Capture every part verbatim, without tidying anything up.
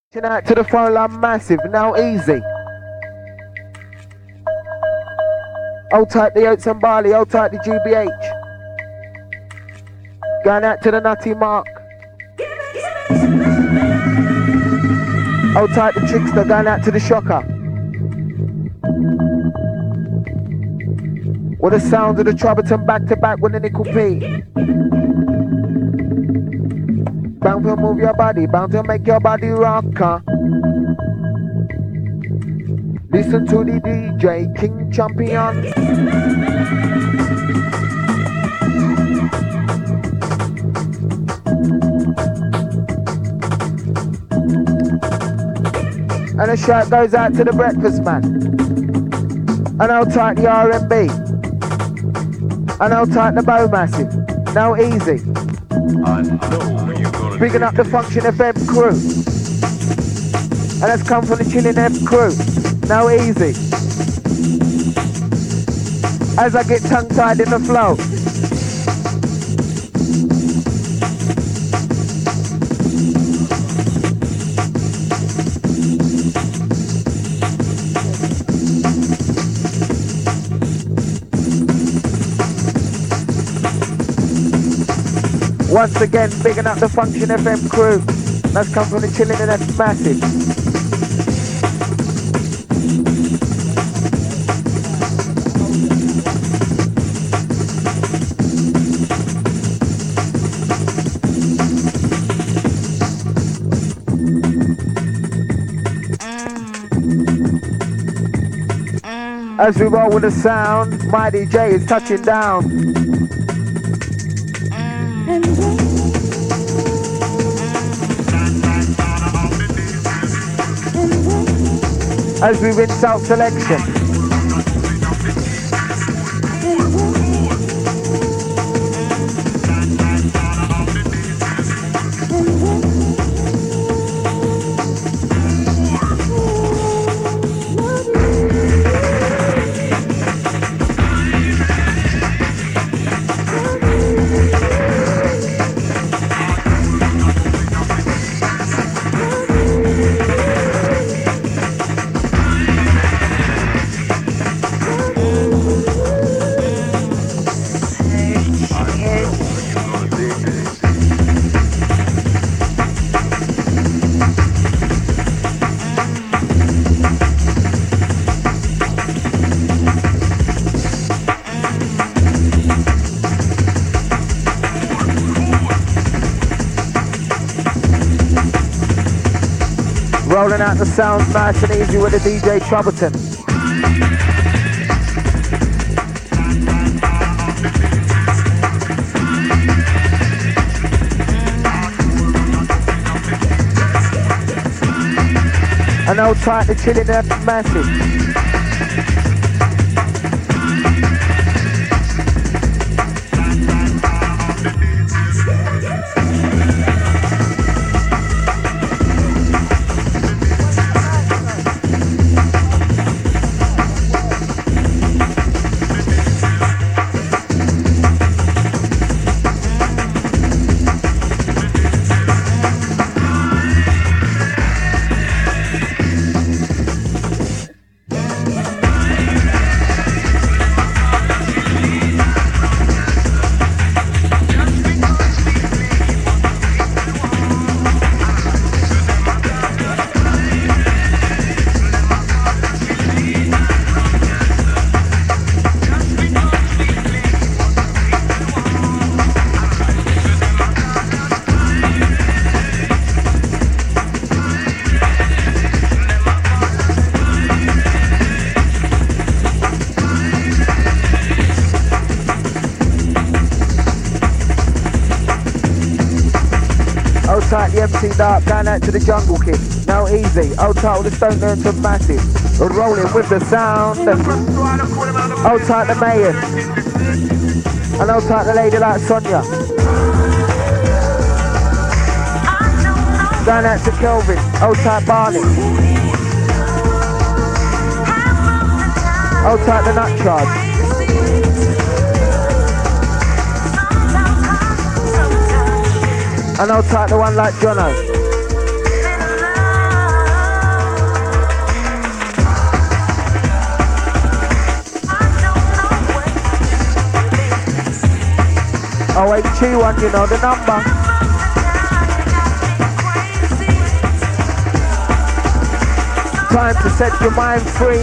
Out to the phone line massive, now easy. Hold tight the Oats and Barley, hold tight the G B H. Going out to the Nutty Mark. Hold tight the Trickster, going out to the Shocker. With the sound of the Trouberton back to back with the Nickel P. Bound to move your body, bound to make your body rock, huh? Listen to the D J, King Champion. And a shout goes out to the Breakfast Man. And I'll tight the R and B. And I'll tight the Bow Massive. Now easy. I know you're gonna Bigging up the Function F M crew. And that's come from the Chillin' F crew. Now easy. As I get tongue-tied in the flow. Once again, bigging up the Function F M crew. That's come from the Chillin' and F Massive. As we roll with the sound, Mighty J is touching down. As we rinse out selection. Rolling out the sound nice and easy with the D J Trouberton. And I'll try to chill in there massive. Tight the M C Dark, going out to the Jungle Kid. Now easy. Old tight with the Stone Learn to Massive. We're rolling with the sound. Old tight the Mayan. And old tight the lady like Sonia. Going out to Kelvin. Old tight Barney. Old tight the Nut Charge. And I'll type the one like Jono. oh eight two one, you know the number. Time to set your mind free.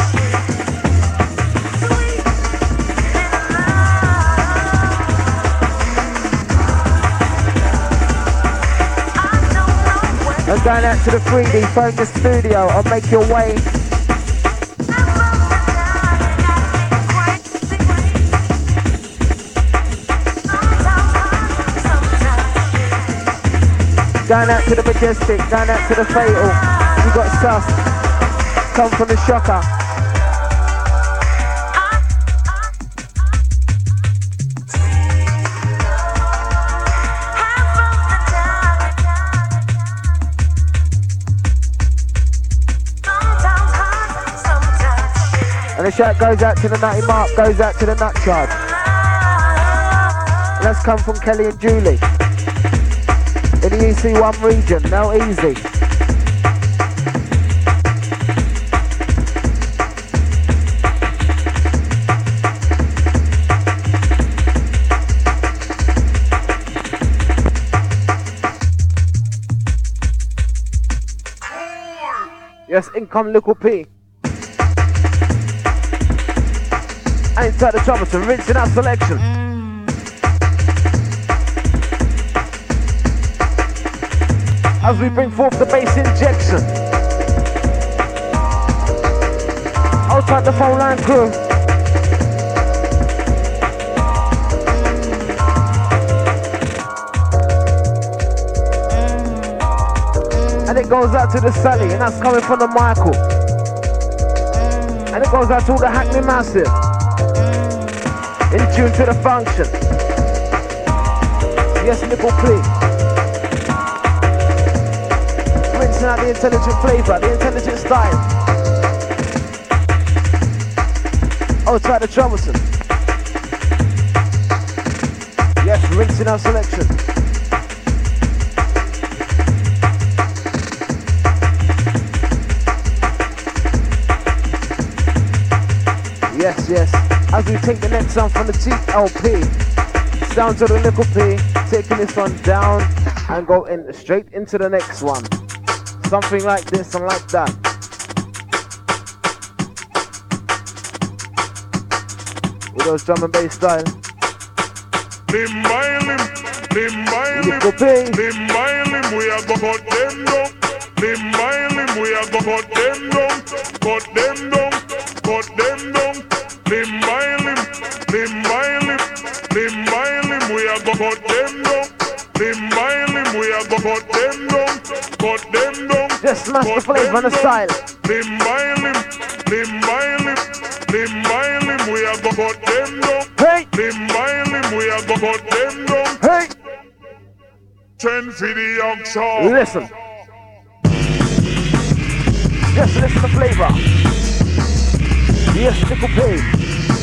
And going out to the three D Focus Studio, I'll make your way. Going out to the Majestic, going out to the Fatal. We got Sus, come from the Shocker. And the shout goes out to the Nutty Mark, goes out to the Nut Charge. And that's come from Kelly and Julie. In the E C one region, now easy. Yes, income Little P. And inside the Thomason, rinsing our selection. As we bring forth the bass injection. Outside the phone line crew. And it goes out to the Sally, and that's coming from the Michael. And it goes out to all the Hackney Massive. In tune to the function. Yes, Nickel P. Rinsing out the intelligent flavour, the intelligent style. Oh, try the Troublesome. Yes, rinsing our selection. Yes, yes. As we take the next one from the T L P, down to the Nickel P, taking this one down and go in straight into the next one. Something like this and like that. With those drum and bass style. Lim by lim, lim by lim, Nickel P. lim by lim, we are go cut them down. Lim by lim, we are go cut them down, cut them down, cut them down. Lim by lim, lim by lim, lim by lim, we are go cut them down. Lim by lim, we are go cut them down, cut them down. Just smash the flavour and the style. Lim by lim, lim by lim, lim by lim, we are go cut them down. Hey! Lim by lim, we are go cut them down. Hey! Ten for the young song. Listen. Just listen to the flavour. Yes, Nickel P.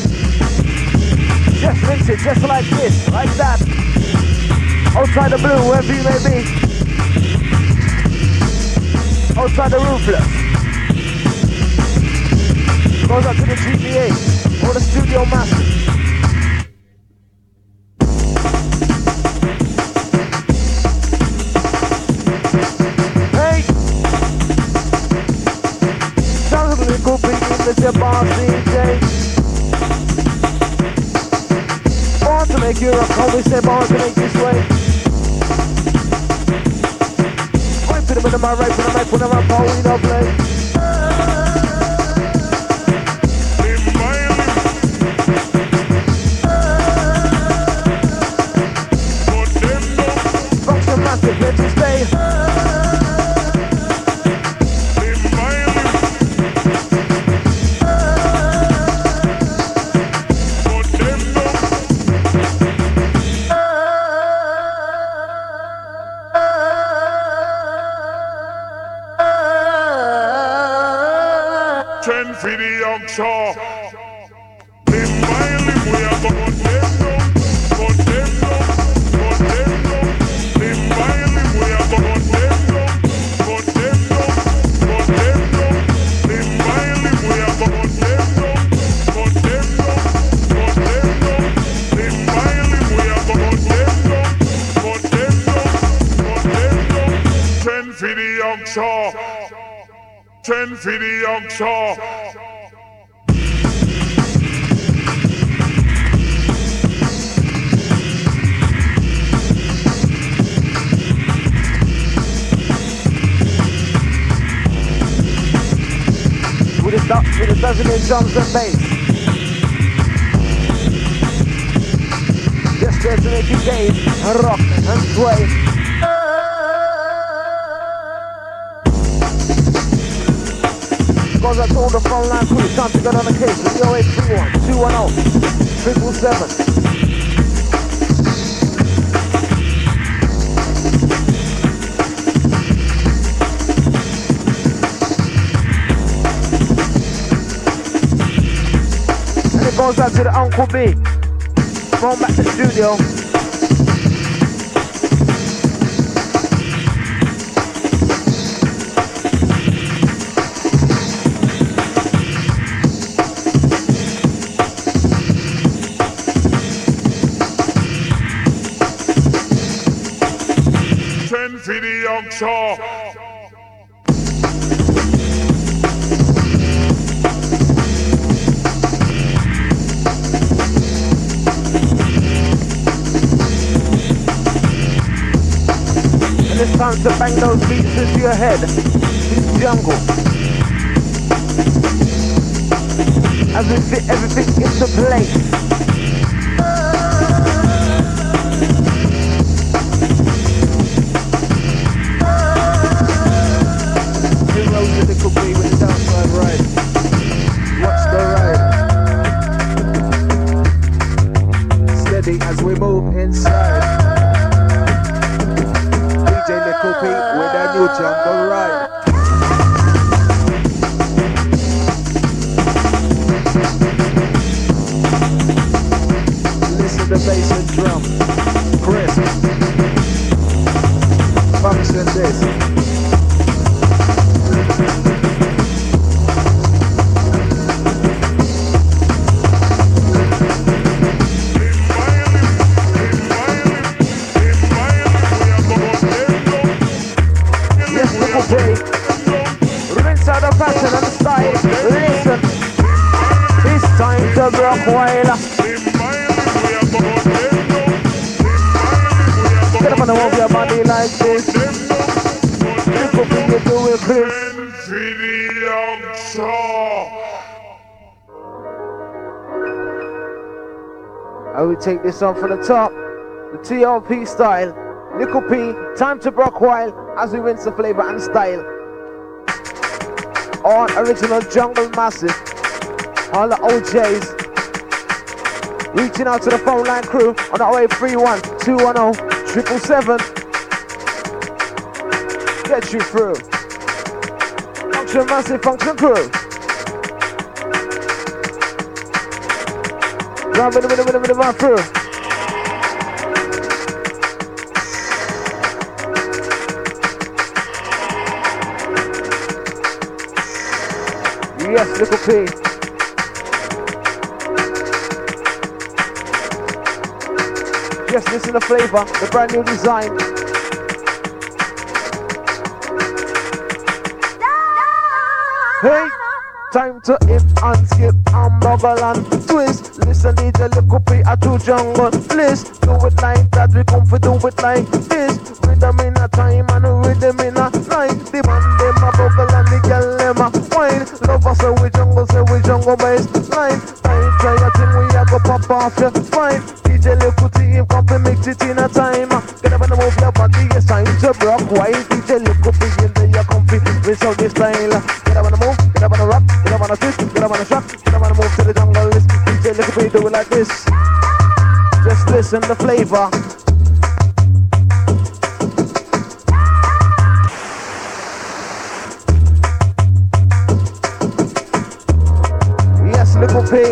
Just rinse it, just like this, like that. Outside the blue, wherever you may be. Outside the Ruthless. Goes up to the G B A or the Studio Master. Hey! Sounds of the Nickel P in the Jabbar C J. Born to make you rock, always say born to make you sway. Going to the middle of my right, when I make, when I'm up, we don't play. Function massive, let you stay. Ten for the young shaw. Lim by lim, we are go cut them down, cut them down, cut them down. Lim by lim, we are go cut them down, cut them down, cut them down. Lim by lim, we are go cut them down, cut them down, cut them down. Lim by lim, we are go cut ten for the young saw. Ten for the young saw. With the, with the dozen in drums and bass. Just there to make you gaze and rock and sway. Goes out to all the frontline crew. Time to get on the case. zero eight three one, two one zero, triple seven. Goes out to the Uncle B. Going back to the studio. Ten for the young saw. It's time to bang those beats into your head. It's jungle. As we fit everything into place. Two roads in the cookie with the downside ride. Watch the ride. Steady as we move inside. Nickel P with a new jungle ride. Listen to bass and drum. Crisp. Function this. Rinse out the passion and the style. Listen, it's time to rock while. Get up on the move your body like this. Look up when you do it, Chris. I will take this on from the top. The T L P style. Nickel P, time to rock while as we rinse the flavor and style. On original jungle massive. All the O Js. Reaching out to the phone line crew on the oh eight three one, two one zero, triple seven. Get you through. Function massive, function crew. Grab it, bit, bit, bit, bit, bit, through. Yes, Little P. Yes, listen to the flavor, the brand new design. Hey, time to hip and skip and bubble and twist. Listen, D J Little P at two jungle list. Do it like that, we come for do it like this. Rhythm in a time and rhythm in a night. The man them a bubble and the girl them a wine. Love us so we jungle, so we jungle based line. Time try a thing we a go pop off your spine. D J Little P come to mix it in a time. Get up and move your body, it's time to rock. Why D J Little P in there you comfy, with all this style. Get up and move, get up and rock, get up on a twist, get up on a shock, get up and move to the jungle list. D J Little P do it like this. Just listen the flavor. Yes, Little P.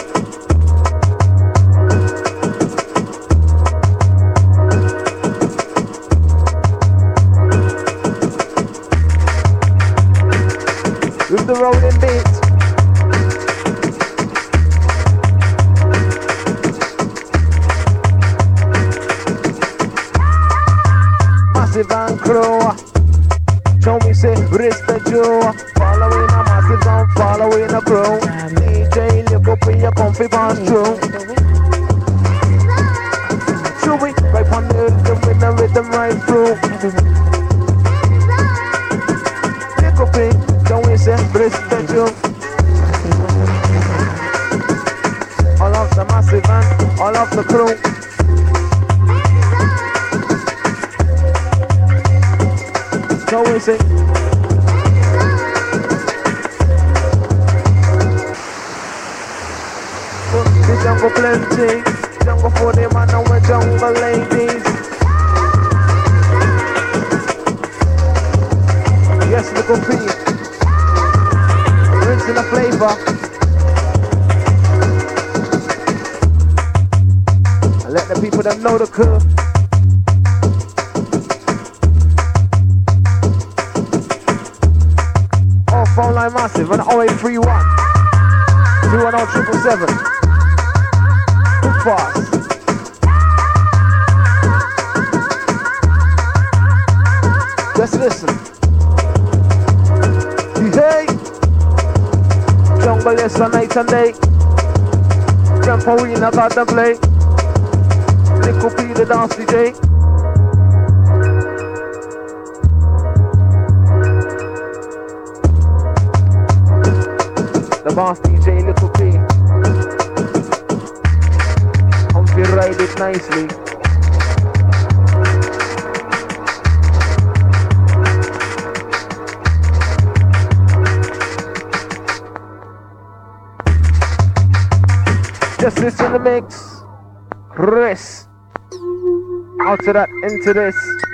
With the rolling beat. Massive and crew. say, respect you. Following a massive and following a crew. D J, look up in your comfy pass through. Should we right on the rhythm with the rhythm right through? Look up in, don't we say, respect you. All of the massive and all of the crew. So we sing. The jungle plenty, jungle for them and now we're jungle ladies. Yes, look up here. Rinsing the flavor. And let the people that know the curve. Phone line massive and oh eight three one two one oh triple seven. Too fast. Just listen. Hey, jungle yes on night and day. Jump arena got the play. Little P the dance D J. The boss D J, Little P. Humphrey ride it nicely. Just listen to the mix. Chris. Out to that, into this.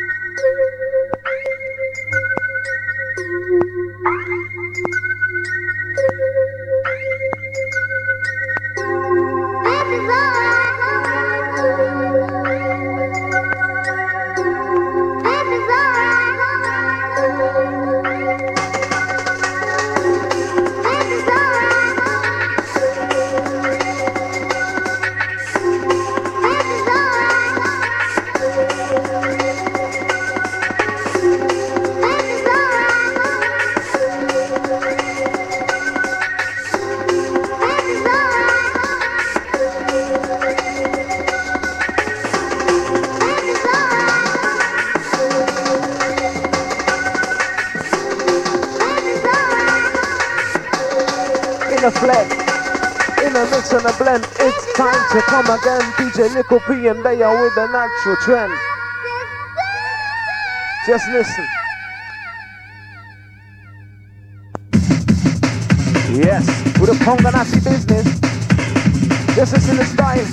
It's time to come again. D J Little P and they are with the natural trend. Just listen. Yes, with a Ponganassi business. Just listen to the style.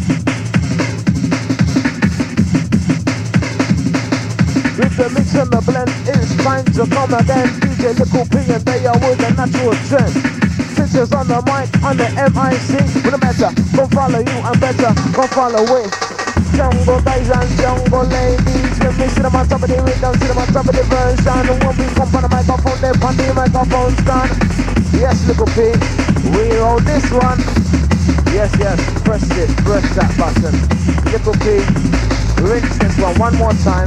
With the mix and the blend, it's time to come again. D J Little P and they are with the natural trend. Pictures on the mic, on the M I C. With a better, go follow you and better, go follow with jungle guys and jungle ladies. When we see them on top of the rhythm, see them on top of the version. And when we come on the microphone, they on the microphone stand. Yes, Little P, we roll this one. Yes, yes, press it, press that button. Little P, rinse this one one more time.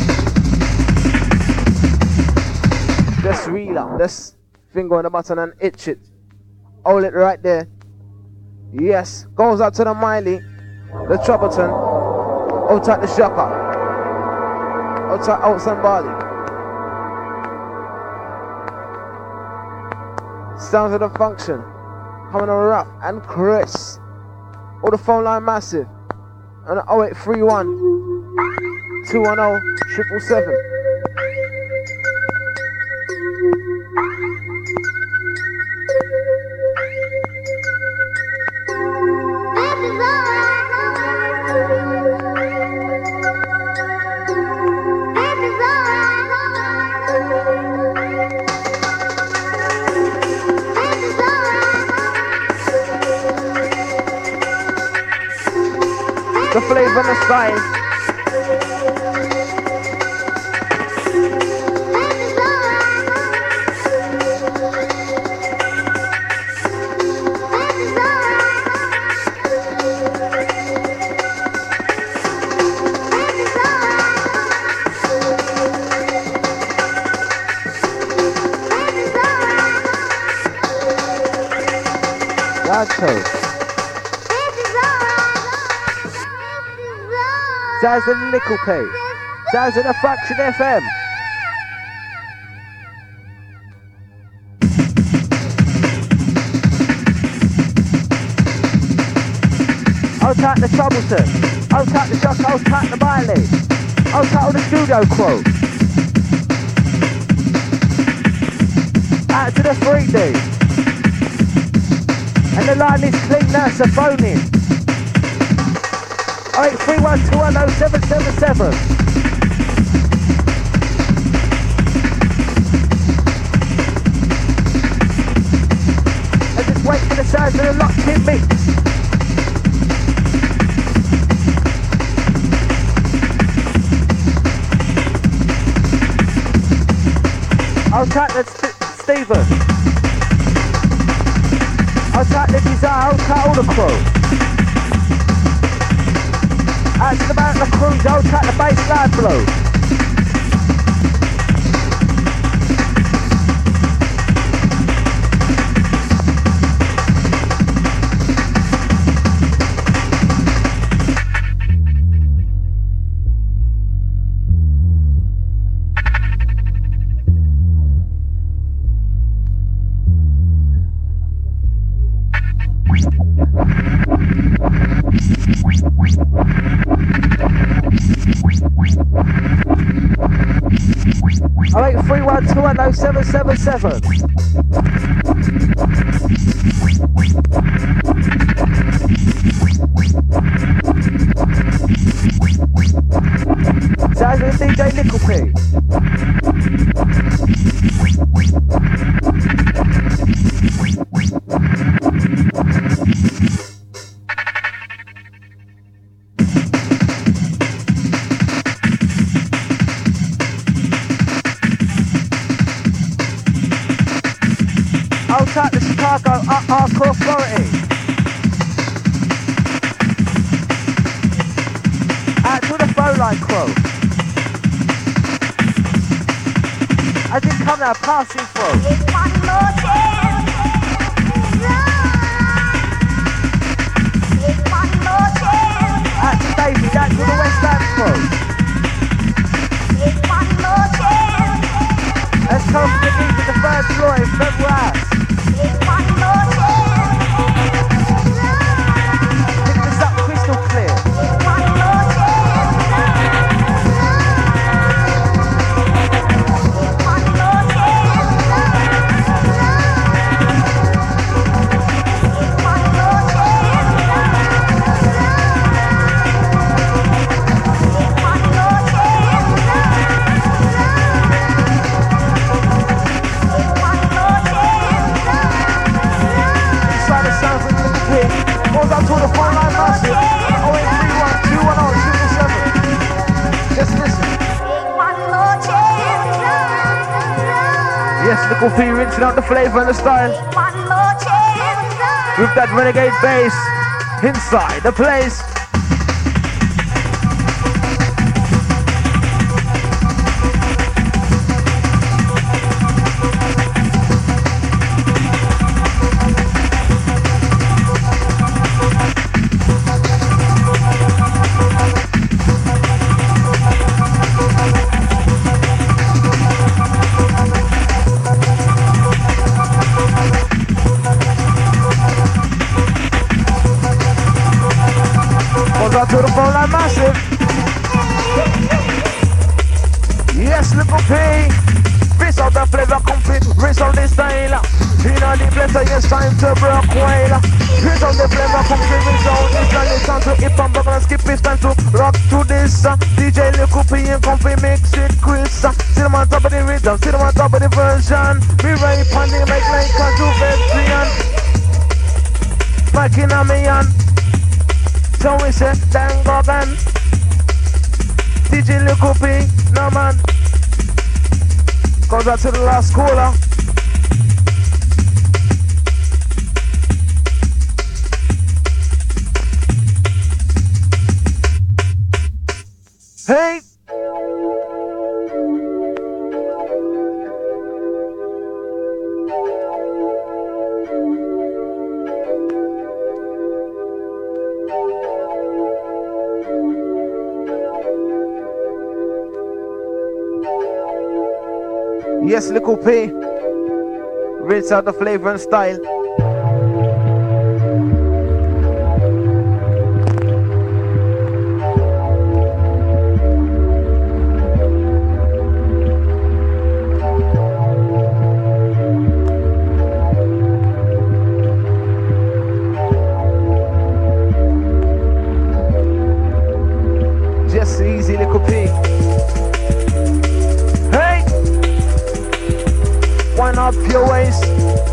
Just reel up this finger on the button and itch it. Hold it right there. Yes. Goes out to the Miley, the Troubleton, out at the Shopper, out at Oats and Barley. Sounds of the function. Coming on rough and Chris. All the phone line massive. And the oh eight three one two one oh triple seven. The flavor and the style. Santos. Jazz and Nickel P. Jazz and the Fraction F M. I'll take the Troublesome. I'll take the Shock. I'll take the Miley. I'll take all the studio crew. Out to the three D. And the line is clean now, so phone in. oh eight three one two one oh seven seven seven. And just wait for the sounds of the locked in mix. I'll take the St Stephen. I'll take the Desire. I'll take all the crew. Out to the mountain of crews. I'll take the baseline blow. oh eight three one two one oh seven seven seven. Sounds with D J Nickel P. I'll take the Chicago Hardcore Authority. Out to the phone line crew. As it come now, passing through. It's one more chance. It's one more chance. Out to David, out to the West End crew. It's one more chance. Let's come to the beat of the third floor in February. It's one more chance. Pick this up crystal clear. It's one more chance. It's one more chance. It's one more chance. It's one more chance. It's one more chance. Inside the sounds of the pit. Goes out to the phone line massive. oh eight three one two one oh seven seven. Just listen. Yes, Nickel P rinsing out the flavour and the style. With that renegade bass inside the place. To the phone line massive. Yes, Nickel P. Face out the flavor complete. Race out the style. In all the blender, it's time to break whale. Race out the flavor complete. Race out the style. It's time to hip and bubble and skip. It's time to rock to this. Uh, D J Nickel P and company mix it Chris. Uh, sit them on top of the rhythm. Sit them on top of the version. We rape on the mic like a Juventus. Back in a million. So we say, thank God, man. D J Nickel P, no man. Goes out to the last caller. Hey! Yes, Little P. Rinse out the flavor and style. Just easy, Little P. Hey! Wind up your waist.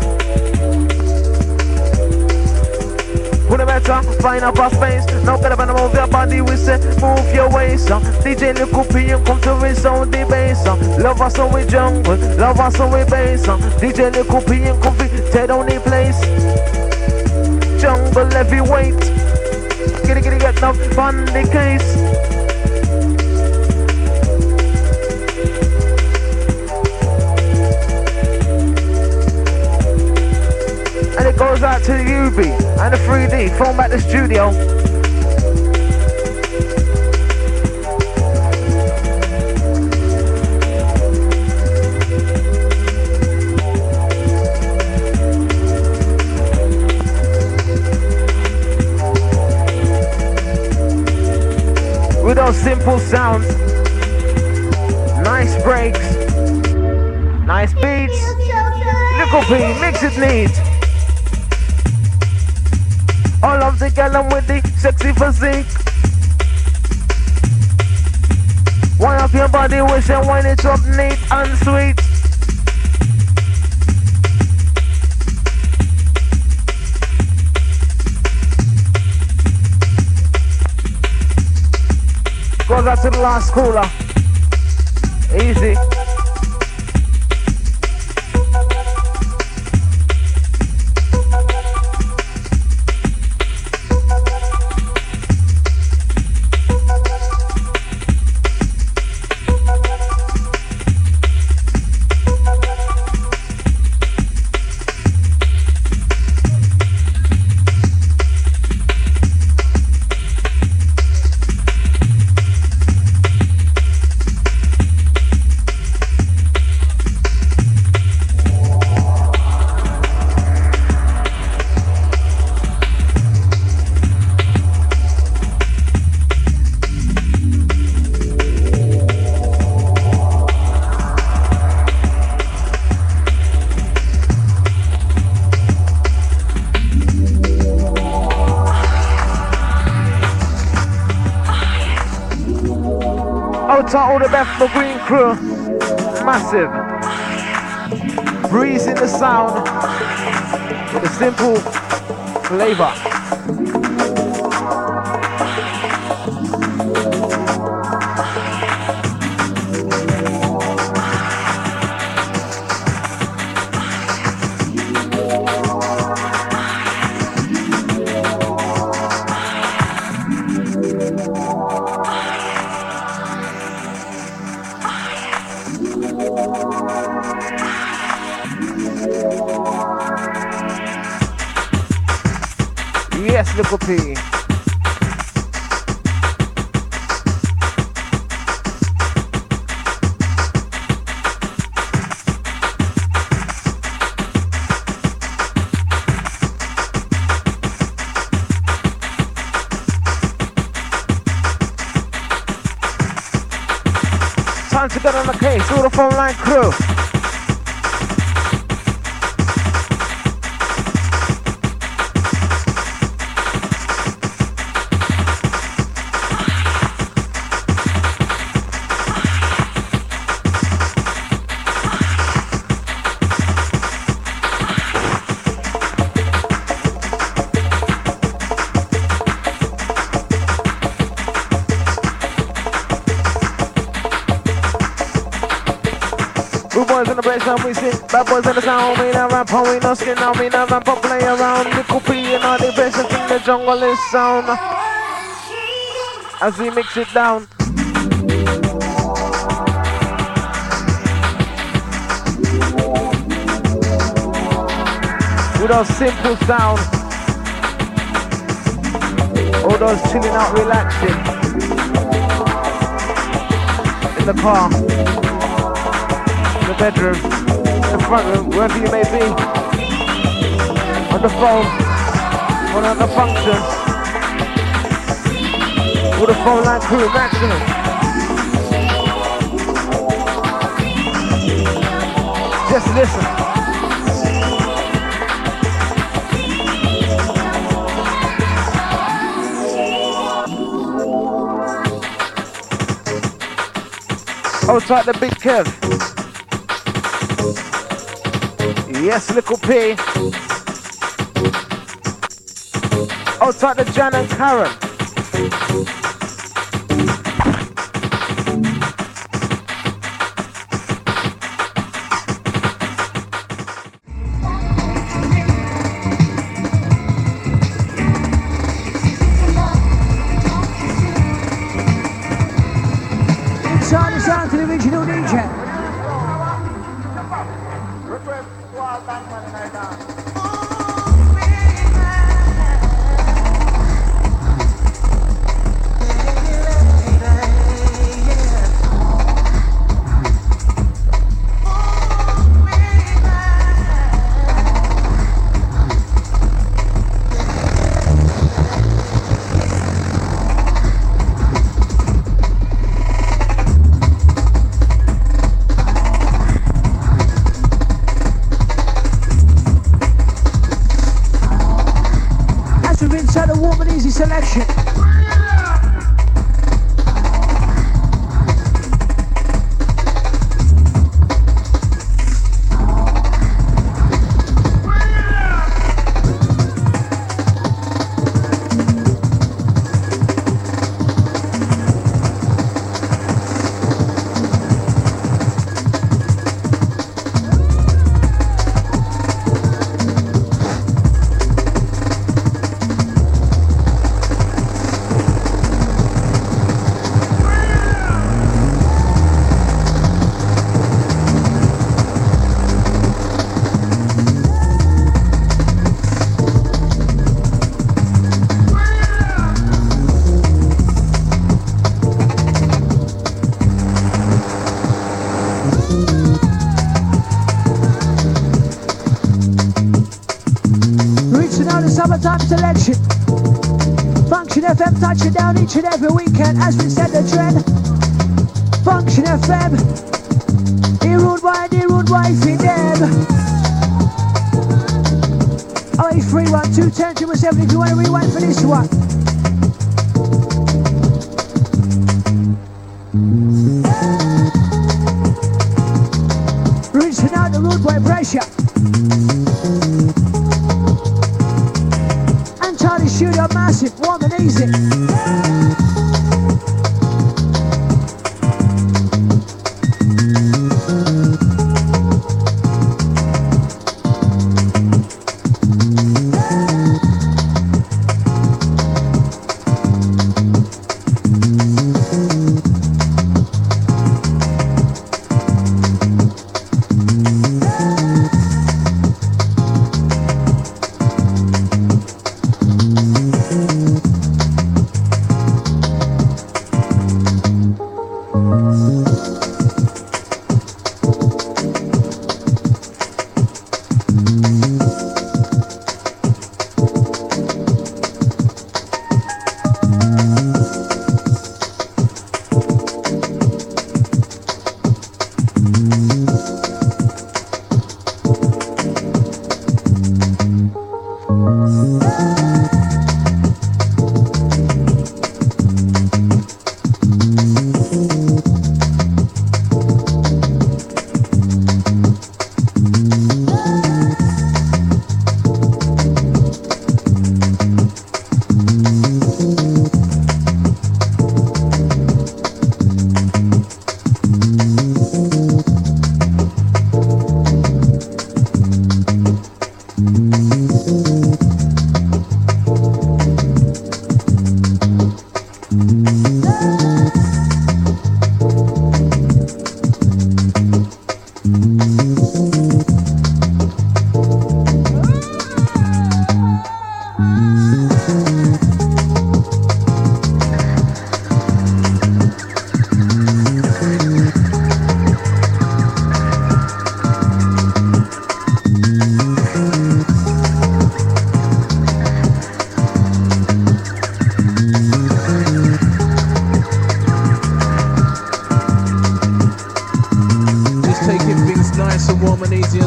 Put a better, find up a space. No better than move your body, we say move your waist. Uh. D J Little P and come to resound the bass. Uh. Love us so we jungle, love us so we bass. Uh. D J Little P and come to tear down the place. Jungle heavyweight. Get it, get it, get up on the case. And it goes out to the U B and the three D, phone back the studio. With those simple sounds, nice breaks, nice beats, Little P, mix it neat. All of the gal with the sexy physique. Wind up your body, wish and wind it up neat and sweet. Goes out to the last cooler. Easy. All the best for Green Crew. Massive. Breeze in the sound with a simple flavor. Yes, Little P. Time to get on the case, all the phone line crew. Boys in the place and we sing. Bad boys in the sound, we not rap, we no skin now, we not rap, play around. Little P and all the best in the jungle is sound. As we mix it down. With our simple sound. All those chilling out, relaxing. In the car. the bedroom, the front room, wherever you may be, on the phone, on at the function, all the phone line crew, maximum. Just listen. Hold tight the big Kev. Yes, little P. Hold tight the Jan and Karen. Selection. Summertime selection. Function F M touching down each and every weekend as we set the trend. Function F M. Here ruled by and here ruled by Fidem. oh eight three one two one zero two seven if you want to rewind for this one. Rinsing out the rude boy pressure. Studio massive, warm and easy.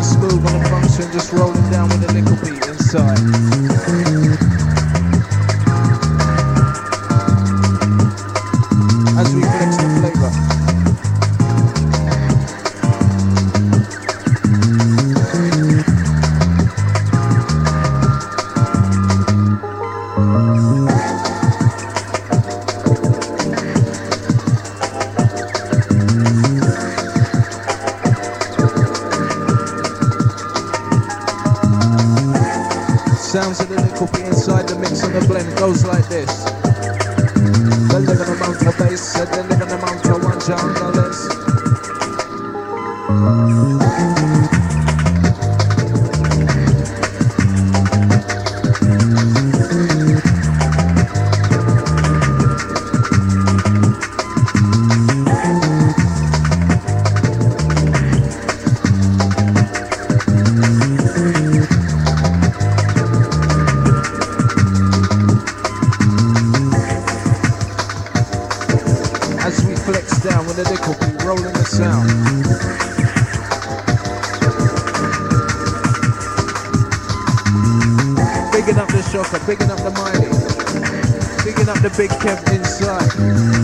and smooth on the function, just rolling down with a little beat inside. As we flex the flavour. Sounds of the little bit inside the mix and the blend goes like this. The living amount of bass, the living amount of one jam dollars. Bigging up the Miley, bigging up the Big Kev inside.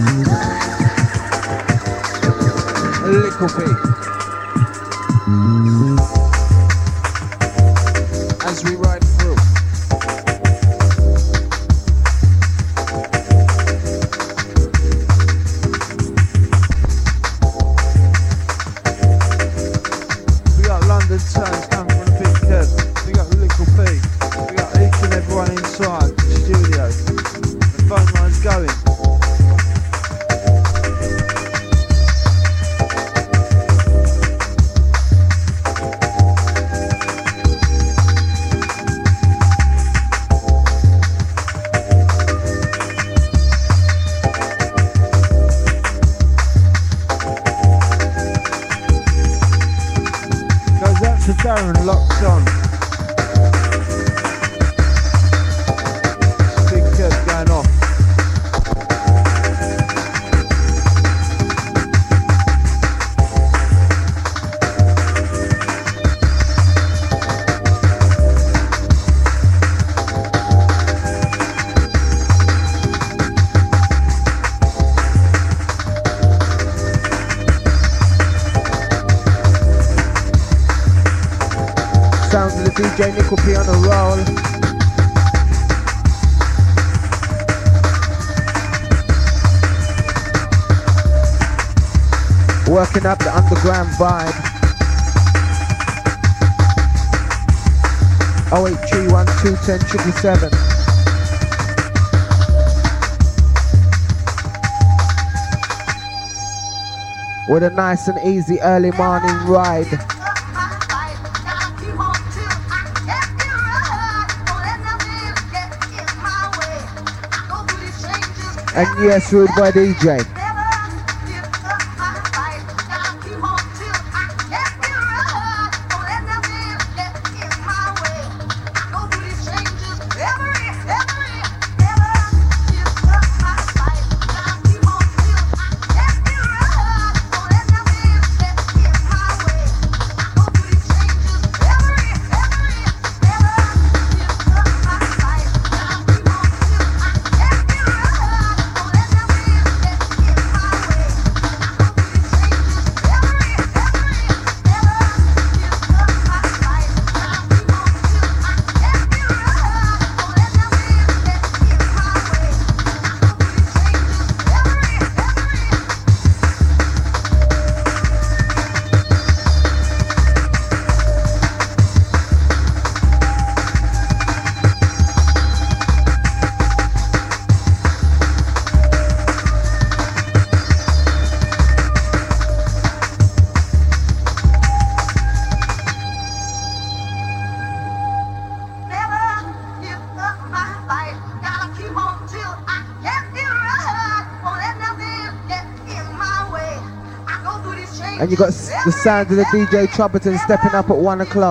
A little bit. As we ride through. We got London Times coming from the Big Kev. We got Little P. We got each and everyone inside the studio. The phone line's going. Goes out to Darren, locked on. Going off. Sounds of the D J Nickel P on the roll. Working up the underground vibe. oh eight three one two one zero seven seven seven. With a nice and easy early morning ride. And yes, Rude Boy D J. And you got the sound of the D J Trumpeton stepping up at one o'clock.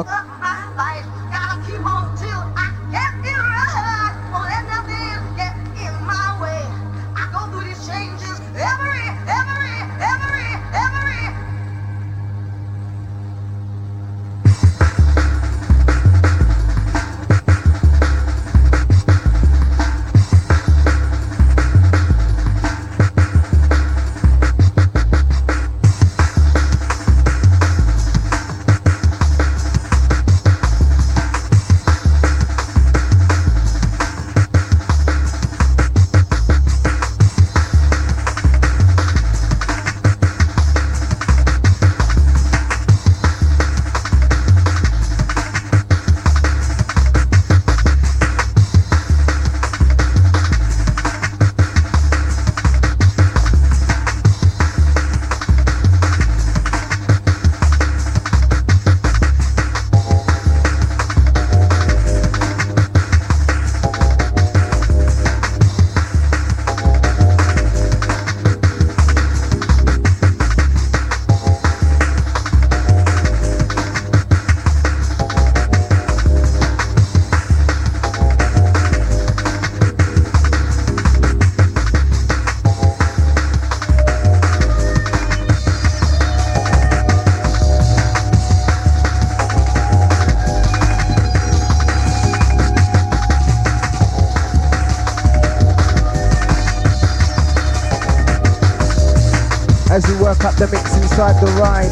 as we work up the mix inside the ride.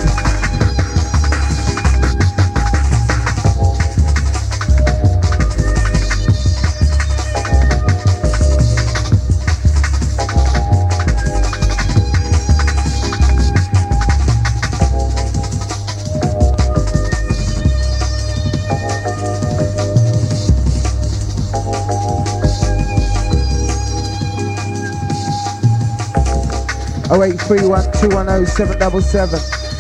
oh eight three one, two one oh, seven seven seven.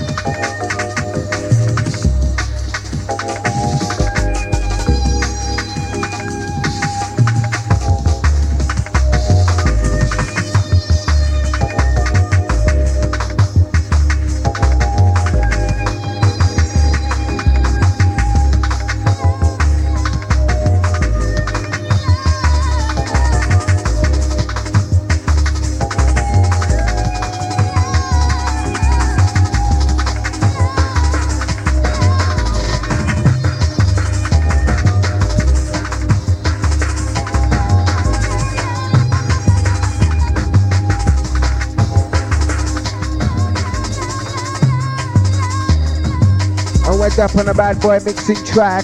Up on a bad boy mixing track.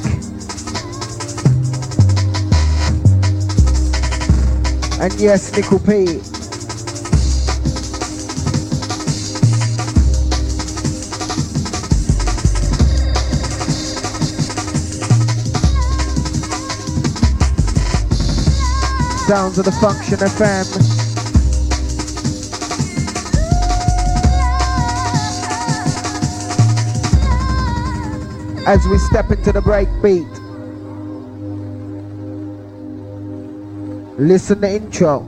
And yes, Nickel P. Sounds of the Function F M. As we step into the break beat. Listen the intro.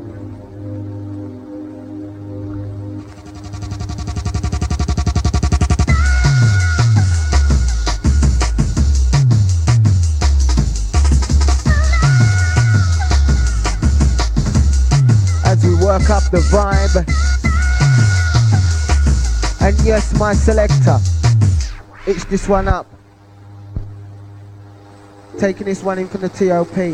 As we work up the vibe. And yes, my selector. Itch this one up. Taking this one in from the T O P.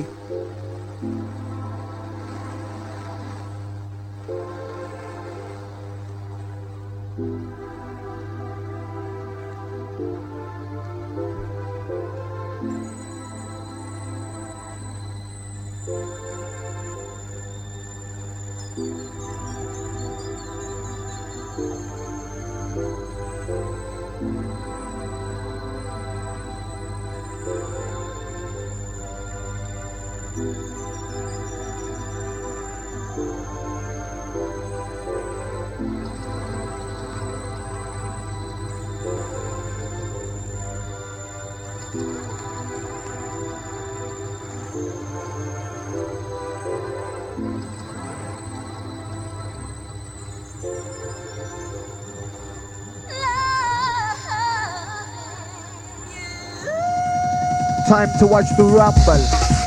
Time to watch the rumble.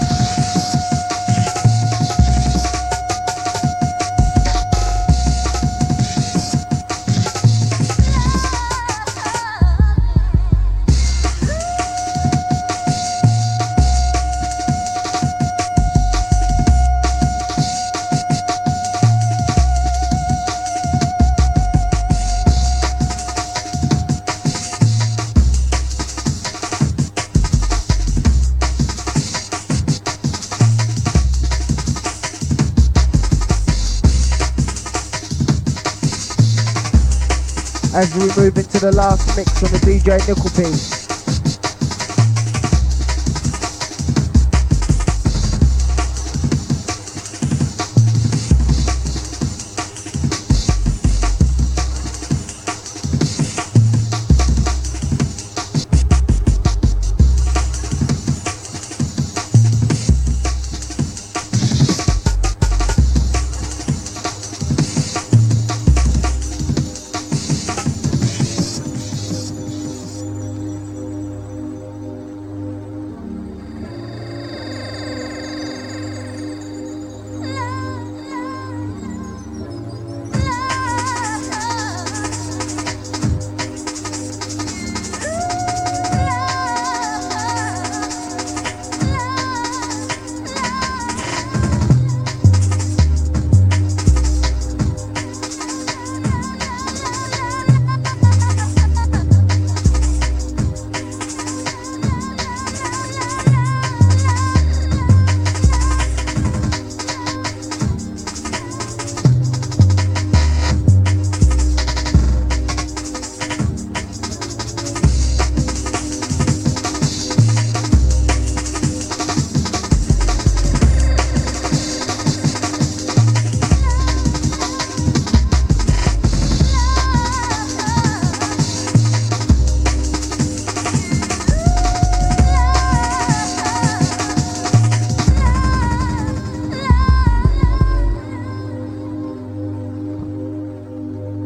As we move into the last mix on the D J Nickel P.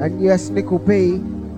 And yes, Nickel P.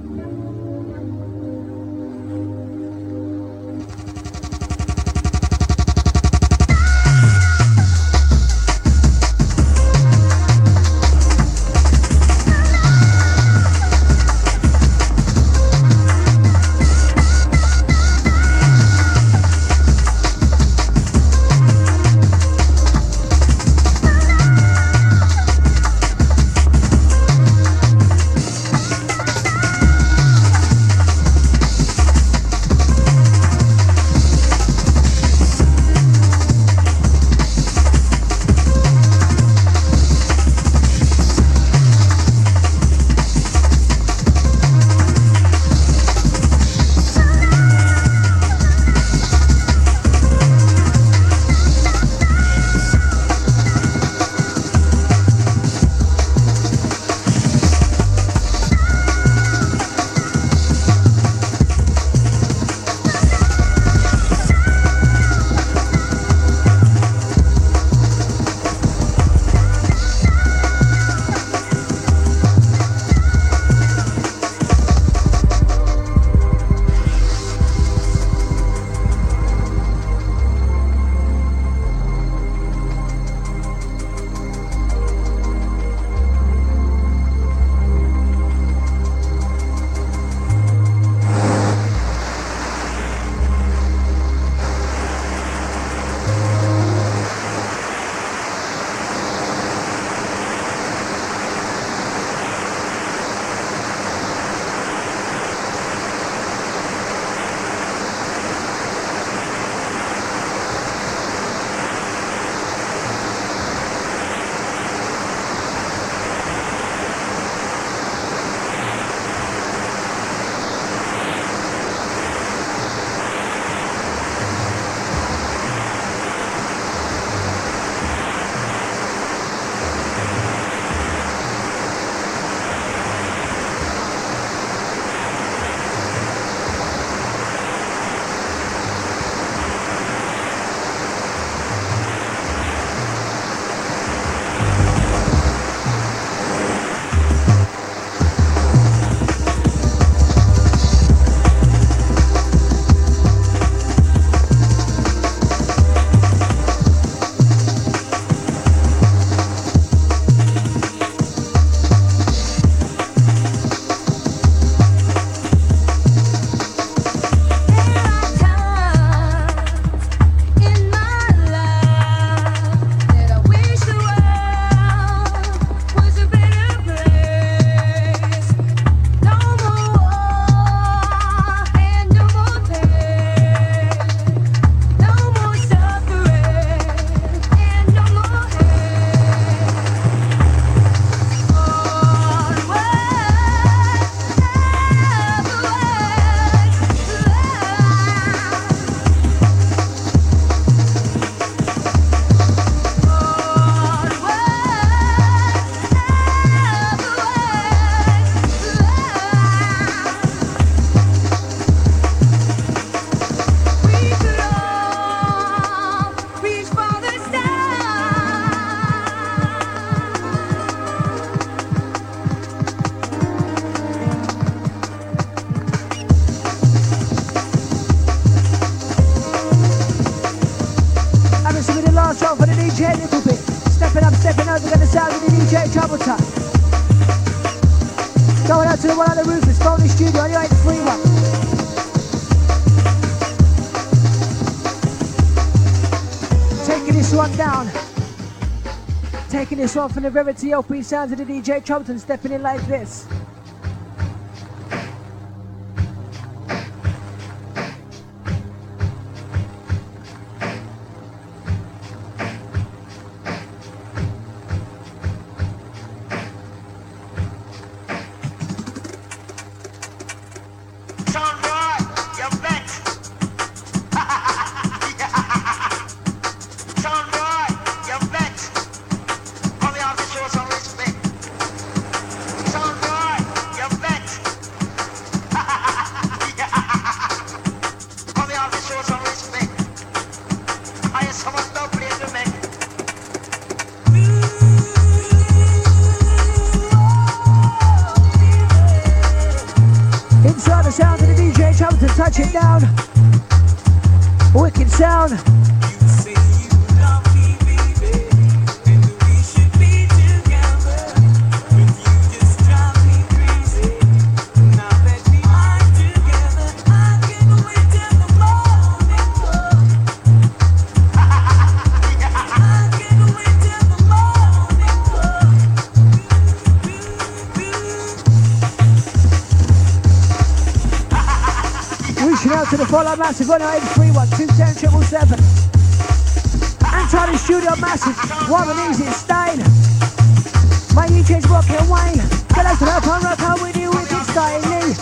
This one from the Rarity L P sounds of the D J Troublton stepping in like this. Sound boy, touch it down. Wicked sound. To the follow massive one oh eight three one two ten triple seven. Anti the studio massive, one of easy style. My D J's rocking away. Get us to help on rock out with you with this style.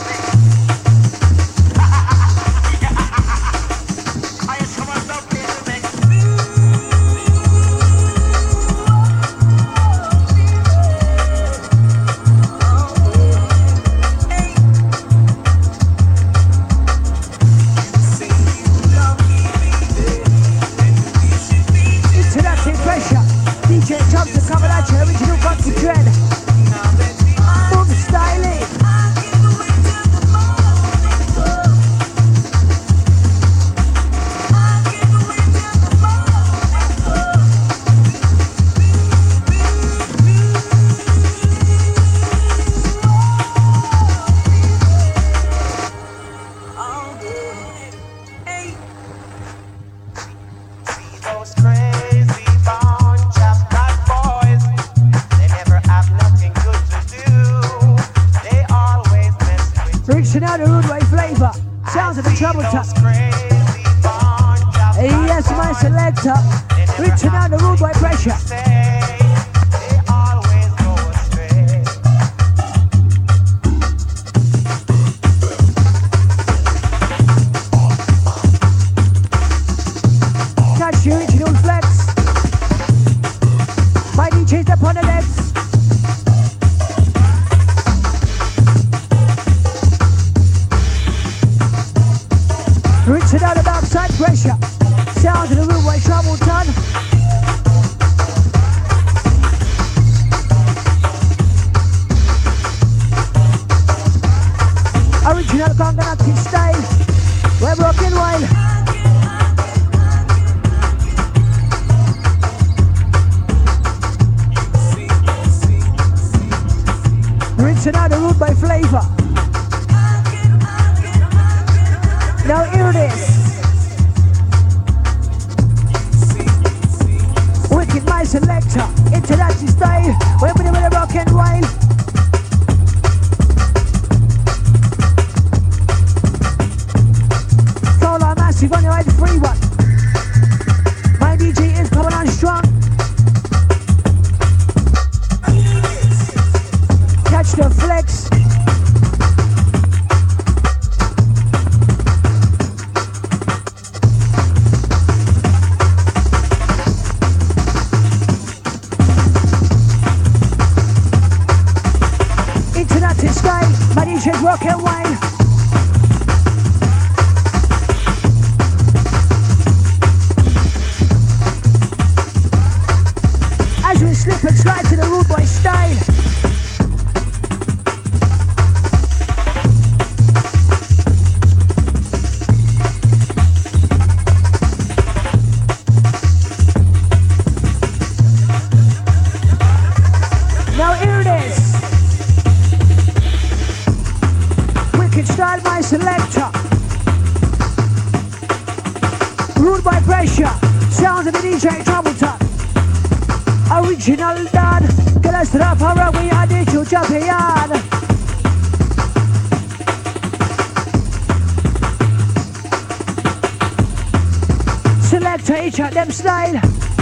Them style,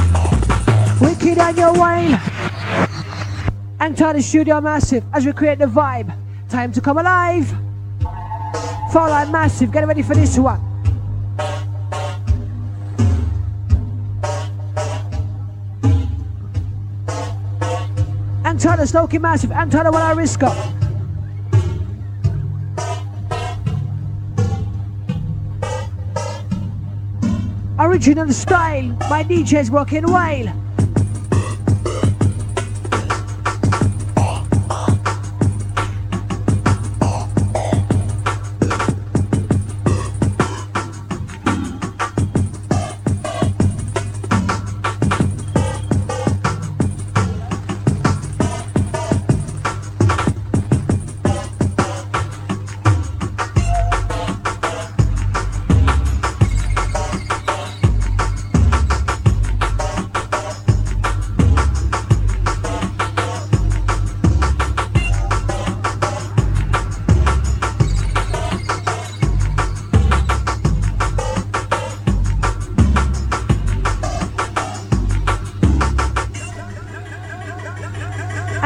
wicked on your wine. Enter the studio massive as we create the vibe. Time to come alive. Fall Out Massive, get ready for this one. Enter the Snoky Massive, enter the one I risk up. Original style, my D J's working wild.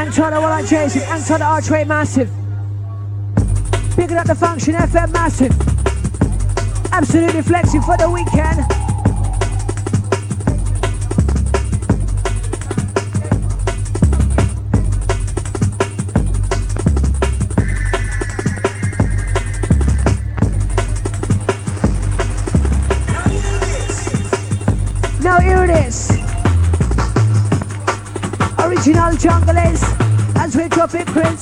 Antonio, what I'm chasing. Antonio Archway Massive. Picking up the Function F M Massive. Absolutely flexing for the weekend. Now here it is. Original junglers as we drop it, Prince.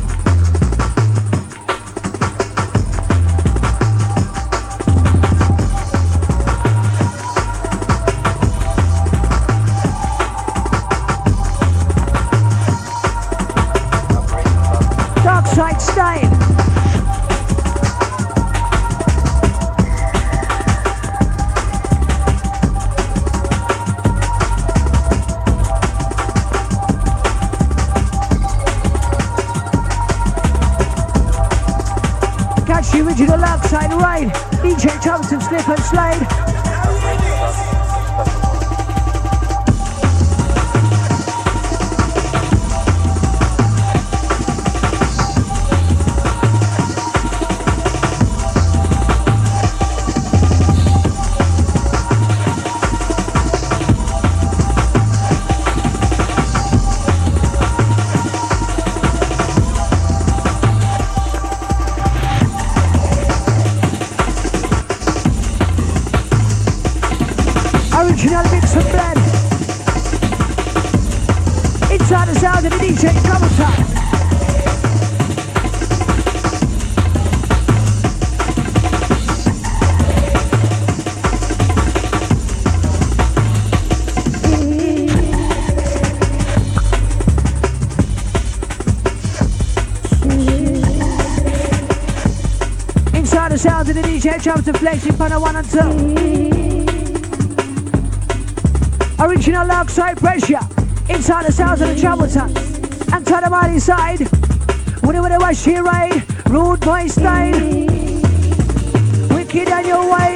Dark side style. The original outside ride, D J Thompson slip and slide. Original mix and blend. Inside the sound of the D J Thompson. Inside the sound of the D J Thompson flexing on a one and two. Original outside pressure. Inside the sounds of the trouble tuck. And to the mighty side. When it was she ride. Rude boy style. Wicked on your way.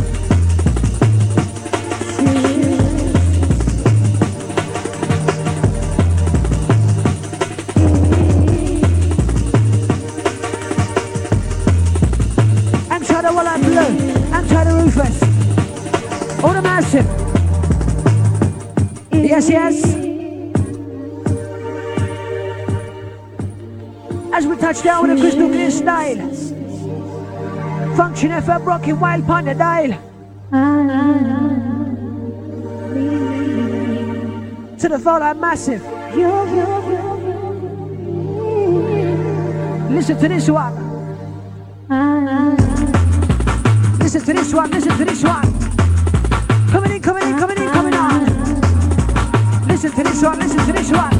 And to the Wallet Blue. And to the Rufus. All the Massive. Yes, yes. As we touch down with a crystal clear style. Function F M rocking wild pon the dial. To the Fallout Massive. Listen to this one. Listen to this one, listen to this one. Coming in, coming in, coming in, coming on. Listen to this one, listen to this one.